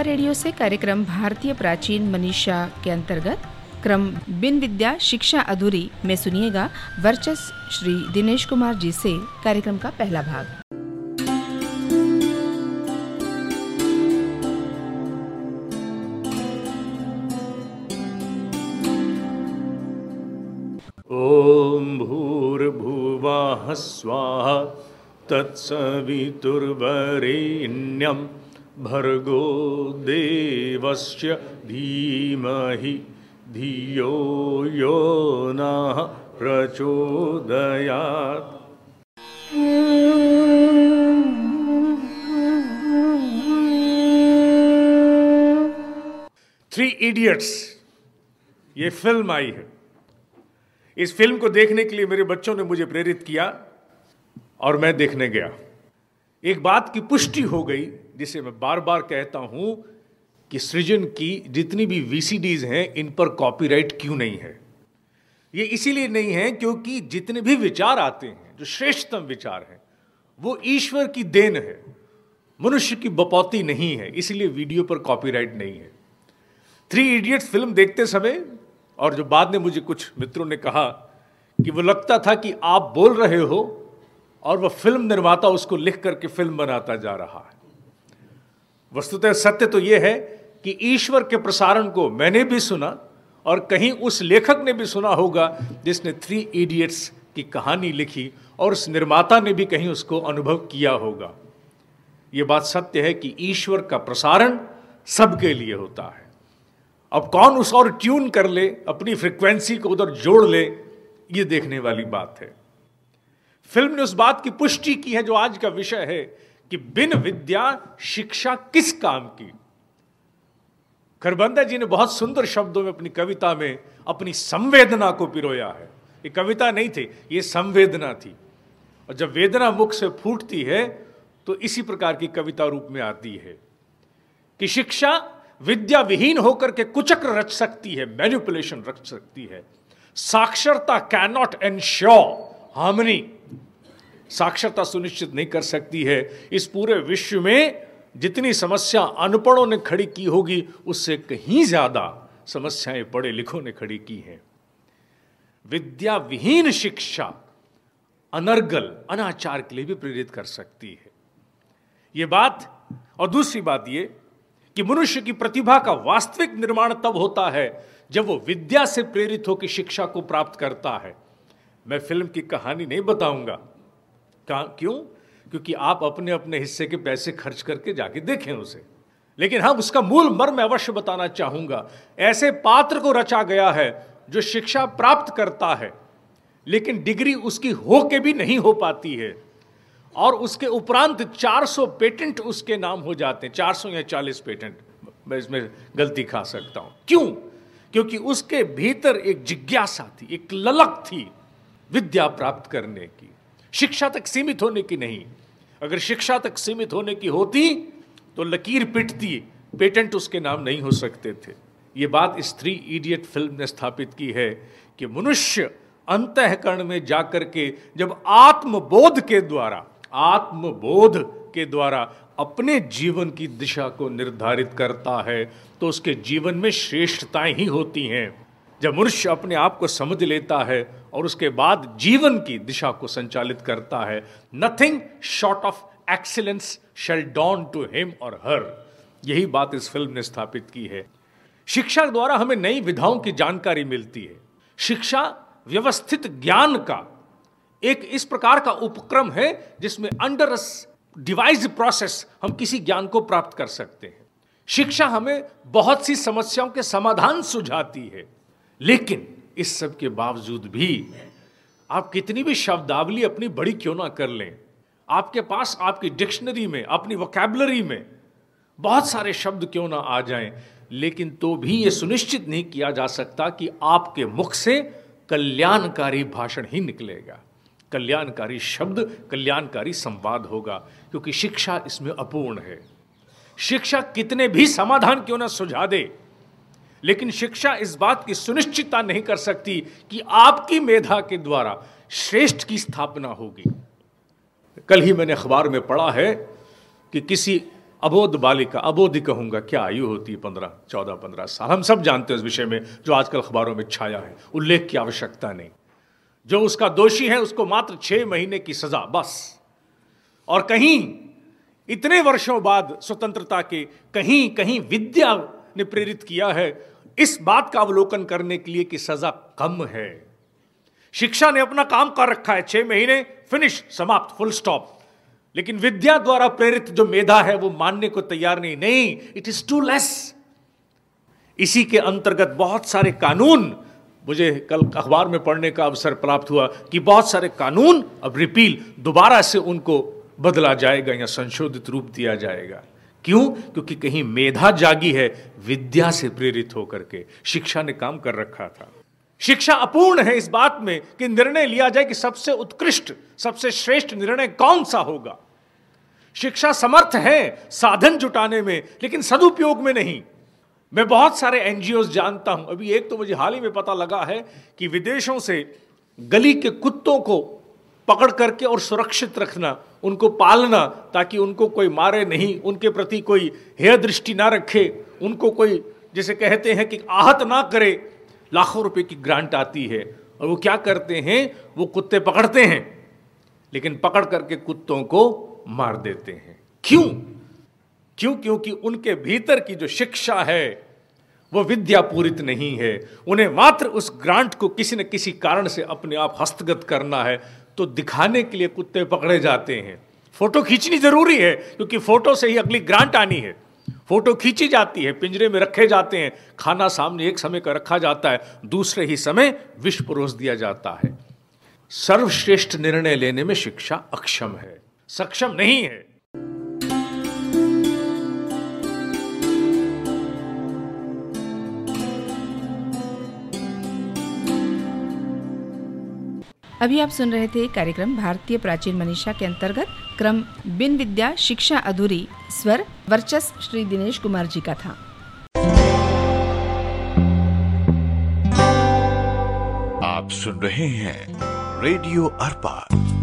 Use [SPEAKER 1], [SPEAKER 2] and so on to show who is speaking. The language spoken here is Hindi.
[SPEAKER 1] रेडियो से कार्यक्रम भारतीय प्राचीन मनीषा के अंतर्गत क्रम बिन विद्या शिक्षा अधूरी में सुनिएगा वर्चस्व श्री दिनेश कुमार जी से कार्यक्रम का पहला भाग।
[SPEAKER 2] ओम भूर्भुवः स्वाहा तत्सवितुर्वरेण्यं भर्गो देवस्य धीमहि धियो यो नः प्रचोदयात्। थ्री इडियट्स ये फिल्म आई है। इस फिल्म को देखने के लिए मेरे बच्चों ने मुझे प्रेरित किया और मैं देखने गया। एक बात की पुष्टि हो गई जिसे मैं बार बार कहता हूं कि सृजन की जितनी भी वीसीडीज हैं इन पर कॉपीराइट क्यों नहीं है। ये इसीलिए नहीं है क्योंकि जितने भी विचार आते हैं जो श्रेष्ठतम विचार हैं वो ईश्वर की देन है, मनुष्य की बपौती नहीं है, इसलिए वीडियो पर कॉपीराइट नहीं है। थ्री इडियट्स फिल्म देखते समय और जो बाद में मुझे कुछ मित्रों ने कहा कि वो लगता था कि आप बोल रहे हो और वह फिल्म निर्माता उसको लिख करके फिल्म बनाता जा रहा है। वस्तुतः सत्य तो यह है कि ईश्वर के प्रसारण को मैंने भी सुना और कहीं उस लेखक ने भी सुना होगा जिसने थ्री इडियट्स की कहानी लिखी और उस निर्माता ने भी कहीं उसको अनुभव किया होगा। यह बात सत्य है कि ईश्वर का प्रसारण सबके लिए होता है। अब कौन उस और ट्यून कर ले, अपनी फ्रीक्वेंसी को उधर जोड़ ले, यह देखने वाली बात है। फिल्म ने उस बात की पुष्टि की है जो आज का विषय है कि बिन विद्या शिक्षा किस काम की। खरबंदा जी ने बहुत सुंदर शब्दों में अपनी कविता में अपनी संवेदना को पिरोया है। ये कविता नहीं थी, ये संवेदना थी। और जब वेदना मुख से फूटती है तो इसी प्रकार की कविता रूप में आती है कि शिक्षा विद्या विहीन होकर के कुचक्र रच सकती है, मैनिपुलेशन रच सकती है। साक्षरता कैन नॉट एंश्योर हार्मनी, साक्षरता सुनिश्चित नहीं कर सकती है। इस पूरे विश्व में जितनी समस्या अनपढ़ों ने खड़ी की होगी उससे कहीं ज्यादा समस्याएं पढ़े लिखों ने खड़ी की हैं। विद्या विहीन शिक्षा अनर्गल अनाचार के लिए भी प्रेरित कर सकती है, यह बात। और दूसरी बात यह कि मनुष्य की प्रतिभा का वास्तविक निर्माण तब होता है जब वो विद्या से प्रेरित होकर शिक्षा को प्राप्त करता है। मैं फिल्म की कहानी नहीं बताऊंगा, क्यों? क्योंकि आप अपने अपने हिस्से के पैसे खर्च करके जाके देखें उसे। लेकिन हाँ, उसका मूल मर्म मैं अवश्य बताना चाहूंगा। ऐसे पात्र को रचा गया है जो शिक्षा प्राप्त करता है लेकिन डिग्री उसकी हो के भी नहीं हो पाती है और उसके उपरांत 400 पेटेंट उसके नाम हो जाते हैं। 400 या 40 पेटेंट, मैं इसमें गलती खा सकता हूं। क्यों? क्योंकि उसके भीतर एक जिज्ञासा थी, एक ललक थी विद्या प्राप्त करने की, शिक्षा तक सीमित होने की नहीं। अगर शिक्षा तक सीमित होने की होती तो लकीर पिटती, पेटेंट उसके नाम नहीं हो सकते थे। यह बात इस थ्री इडियट फिल्म ने स्थापित की है कि मनुष्य अंतःकरण में जाकर के जब आत्मबोध के द्वारा अपने जीवन की दिशा को निर्धारित करता है तो उसके जीवन में श्रेष्ठताएं ही होती हैं। जब मनुष्य अपने आप को समझ लेता है और उसके बाद जीवन की दिशा को संचालित करता है, nothing short of excellence shall dawn to him और हर। यही बात इस फिल्म ने स्थापित की है। शिक्षा द्वारा हमें नई विधाओं की जानकारी मिलती है। शिक्षा व्यवस्थित ज्ञान का एक इस प्रकार का उपक्रम है जिसमें अंडर डिवाइस प्रोसेस हम किसी ज्ञान को प्राप्त कर सकते हैं। शिक्षा हमें बहुत सी समस्याओं के समाधान सुझाती है, लेकिन इस सब के बावजूद भी आप कितनी भी शब्दावली अपनी बड़ी क्यों ना कर लें, आपके पास आपकी डिक्शनरी में, अपनी वोकैबुलरी में बहुत सारे शब्द क्यों ना आ जाएं, लेकिन तो भी यह सुनिश्चित नहीं किया जा सकता कि आपके मुख से कल्याणकारी भाषण ही निकलेगा, कल्याणकारी शब्द, कल्याणकारी संवाद होगा, क्योंकि शिक्षा इसमें अपूर्ण है। शिक्षा कितने भी समाधान क्यों ना सुझा दे, लेकिन शिक्षा इस बात की सुनिश्चितता नहीं कर सकती कि आपकी मेधा के द्वारा श्रेष्ठ की स्थापना होगी। कल ही मैंने अखबार में पढ़ा है कि किसी अबोध बालिका, अबोध ही कहूंगा, क्या आयु होती है, 14-15 साल। हम सब जानते हैं इस विषय में, जो आजकल अखबारों में छाया है, उल्लेख की आवश्यकता नहीं। जो उसका दोषी है उसको मात्र 6 महीने की सजा, बस। और कहीं इतने वर्षों बाद स्वतंत्रता के, कहीं कहीं विद्या ने प्रेरित किया है इस बात का अवलोकन करने के लिए कि सजा कम है। शिक्षा ने अपना काम कर रखा है, 6 महीने, फिनिश, समाप्त, फुल स्टॉप। लेकिन विद्या द्वारा प्रेरित जो मेधा है वो मानने को तैयार नहीं, इट इज टू लेस। इसी के अंतर्गत बहुत सारे कानून, मुझे कल अखबार में पढ़ने का अवसर प्राप्त हुआ कि बहुत सारे कानून अब रिपील, दोबारा से उनको बदला जाएगा या संशोधित रूप दिया जाएगा। क्यों? क्योंकि कहीं मेधा जागी है विद्या से प्रेरित होकर के। शिक्षा ने काम कर रखा था। शिक्षा अपूर्ण है इस बात में कि निर्णय लिया जाए कि सबसे उत्कृष्ट, सबसे श्रेष्ठ निर्णय कौन सा होगा। शिक्षा समर्थ है साधन जुटाने में, लेकिन सदुपयोग में नहीं। मैं बहुत सारे एनजीओ जानता हूं, अभी एक तो मुझे हाल ही में पता लगा है कि विदेशों से गली के कुत्तों को पकड़ करके और सुरक्षित रखना, उनको पालना, ताकि उनको कोई मारे नहीं, उनके प्रति कोई हेय दृष्टि ना रखे, उनको कोई, जैसे कहते हैं कि आहत ना करे, लाखों रुपए की ग्रांट आती है। और वो क्या करते हैं, वो कुत्ते पकड़ते हैं, लेकिन पकड़ करके कुत्तों को मार देते हैं। क्यों? क्योंकि उनके भीतर की जो शिक्षा है वो विद्यापूरित नहीं है। उन्हें मात्र उस ग्रांट को किसी न किसी कारण से अपने आप हस्तगत करना है, तो दिखाने के लिए कुत्ते पकड़े जाते हैं। फोटो खींचनी जरूरी है, क्योंकि फोटो से ही अगली ग्रांट आनी है। फोटो खींची जाती है, पिंजरे में रखे जाते हैं, खाना सामने एक समय का रखा जाता है, दूसरे ही समय विष परोस दिया जाता है। सर्वश्रेष्ठ निर्णय लेने में शिक्षा अक्षम है, सक्षम नहीं है।
[SPEAKER 1] अभी आप सुन रहे थे कार्यक्रम भारतीय प्राचीन मनीषा के अंतर्गत क्रम बिन विद्या शिक्षा अधूरी, स्वर वर्चस्व श्री दिनेश कुमार जी का था।
[SPEAKER 3] आप सुन रहे हैं रेडियो अर्पा।